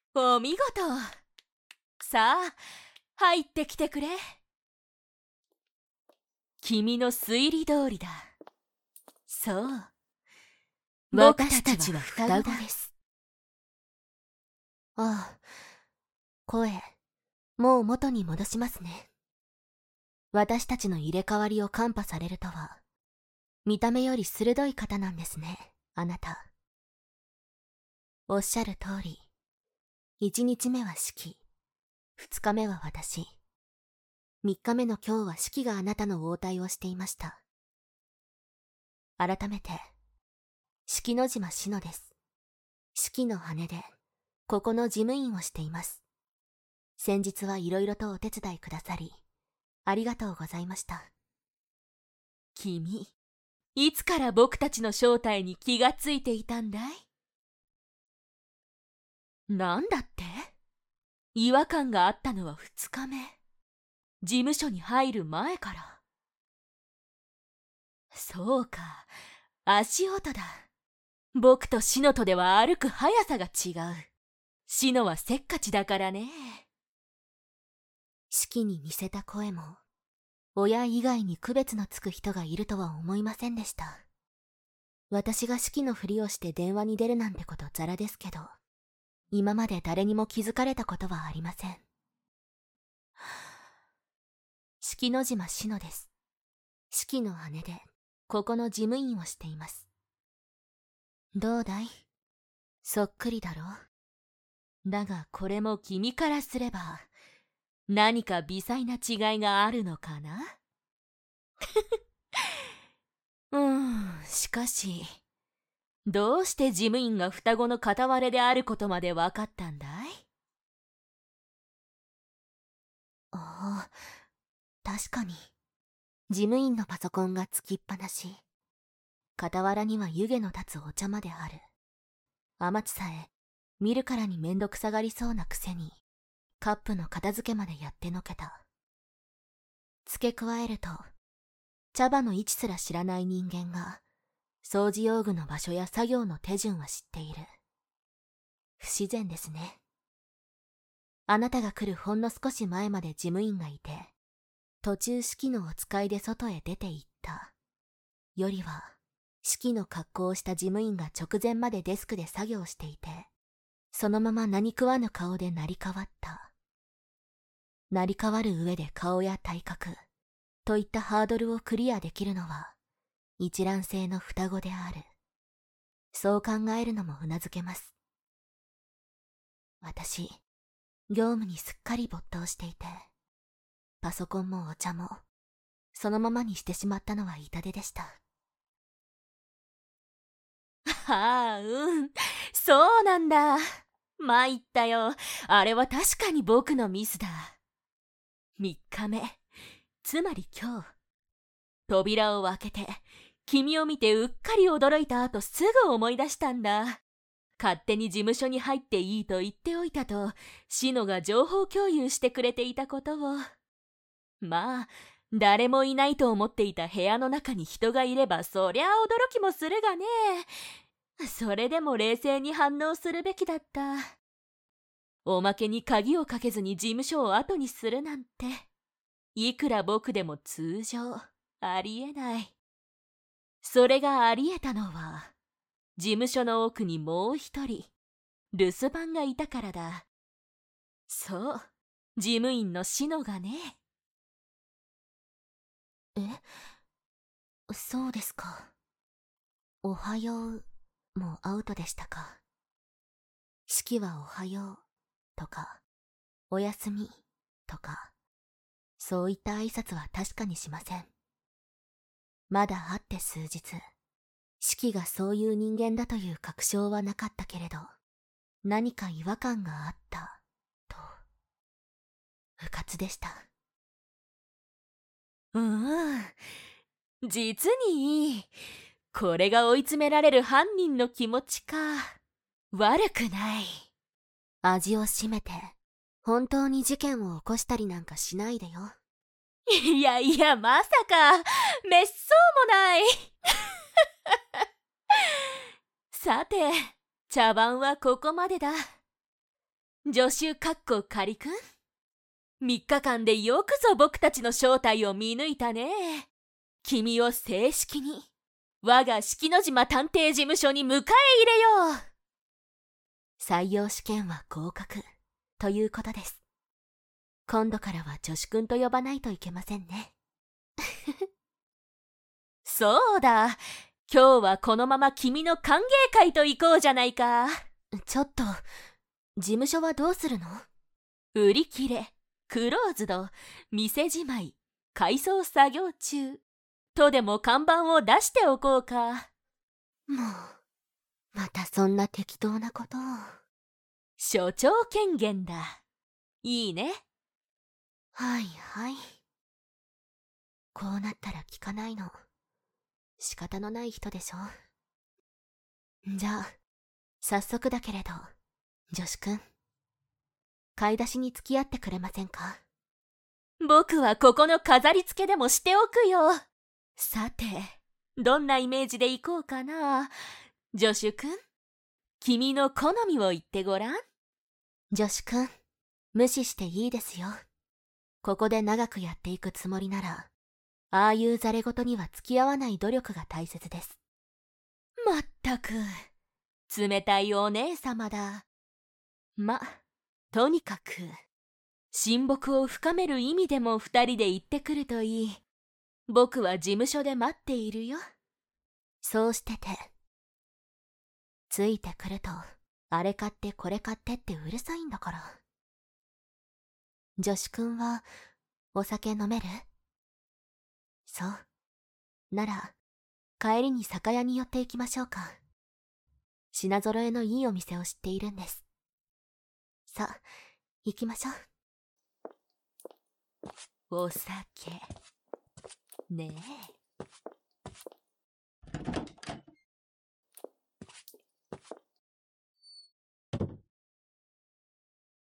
お見事。さあ、入ってきてくれ。君の推理通りだ。そう。僕たちは双子です。 ああ、声、もう元に戻しますね。私たちの入れ替わりをカンパされるとは、見た目より鋭い方なんですね、あなた。おっしゃる通り、1日目は四季、2日目は私、3日目の今日は四季があなたの応対をしていました。改めて、四季の島しのです。四季の羽で、ここの事務員をしています。先日はいろいろとお手伝いくださり、ありがとうございました。 君、いつから僕たちの正体に気がついていたんだい？なんだって？違和感があったのは2日目。事務所に入る前から。そうか、足音だ。僕とシノとでは歩く速さが違う。シノはせっかちだからね。 四季に似せた声も、親以外に区別のつく人がいるとは思いませんでした。私が四季のふりをして電話に出るなんてことザラですけど、今まで誰にも気づかれたことはありません。四季の島しのです。四季の姉で、ここの事務員をしています。どうだい？そっくりだろう？ だがこれも君からすれば、何か微細な違いがあるのかな？しかし、どうして事務員が双子の片割れであることまで分かったんだい？ ああ、確かに。事務員のパソコンがつきっぱなし。傍らには湯気の立つお茶まである。天地さえ、見るからにめんどくさがりそうなくせに、カップの片付けまでやってのけた。付け加えると、茶葉の位置すら知らない人間が、掃除用具の場所や作業の手順は知っている。不自然ですね。あなたが来るほんの少し前まで事務員がいて、途中式のお使いで外へ出て行った。よりは、式の格好をした事務員が直前までデスクで作業していて、そのまま何食わぬ顔で成り代わった。成り代わる上で顔や体格、といったハードルをクリアできるのは、一卵性の双子である。そう考えるのもうなずけます。私、業務にすっかり没頭していて、パソコンもお茶も、そのままにしてしまったのは痛手でした。 ああ、そうなんだ。参ったよ。あれは確かに僕のミスだ。3日目、つまり今日。扉を開けて、君を見てうっかり驚いた後すぐ思い出したんだ。勝手に事務所に入っていいと言っておいたと、シノが情報共有してくれていたことを。まあ、誰もいないと思っていた部屋の中に人がいればそりゃ驚きもするがね。それでも冷静に反応するべきだった。おまけに鍵をかけずに事務所を後にするなんて、いくら僕でも通常ありえない。それがありえたのは、事務所の奥にもう一人、留守番がいたからだ。そう、事務員のシノがね。 そうですか。おはようもアウトでしたか。式はおはようとか、おやすみとか、そういった挨拶は確かにしません。まだ会って数日、式がそういう人間だという確証はなかったけれど、何か違和感があった、と、うかつでした。 実にいい。これが追い詰められる犯人の気持ちか。悪くない。 味を占めて、本当に事件を起こしたりなんかしないでよ。 いやいや、まさか、めっそうもない。さて、茶番はここまでだ。 助手かっこ仮くん、3日間でよくぞ僕たちの正体を見抜いたね。君を正式に我が式の島探偵事務所に迎え入れよう。 採用試験は合格ということです。今度からは女子くんと呼ばないといけませんね。 そうだ、今日はこのまま君の歓迎会と行こうじゃないか。 ちょっと、事務所はどうするの？ 売り切れ、クローズド、店じまい、改装作業中とでも看板を出しておこうか。 もう、またそんな適当なことを。 所長権限だ。いいね。 はいはい。こうなったら聞かないの。仕方のない人でしょ。じゃあ、早速だけれど、女子くん。買い出しに付き合ってくれませんか？ 僕はここの飾り付けでもしておくよ。さて、どんなイメージでいこうかな。助手くん、君の好みを言ってごらん。 助手くん、無視していいですよ。ここで長くやっていくつもりなら、ああいうざれ言には付き合わない努力が大切です。 まったく、冷たいお姉様だ。とにかく、親睦を深める意味でも2人で行ってくるといい。僕は事務所で待っているよ。 そうしてて。ついてくると、あれ買ってこれ買ってってうるさいんだから。女子くんは、お酒飲める？そう。なら、帰りに酒屋に寄って行きましょうか。品揃えのいいお店を知っているんです。さあ、行きましょう。お酒。ねえ。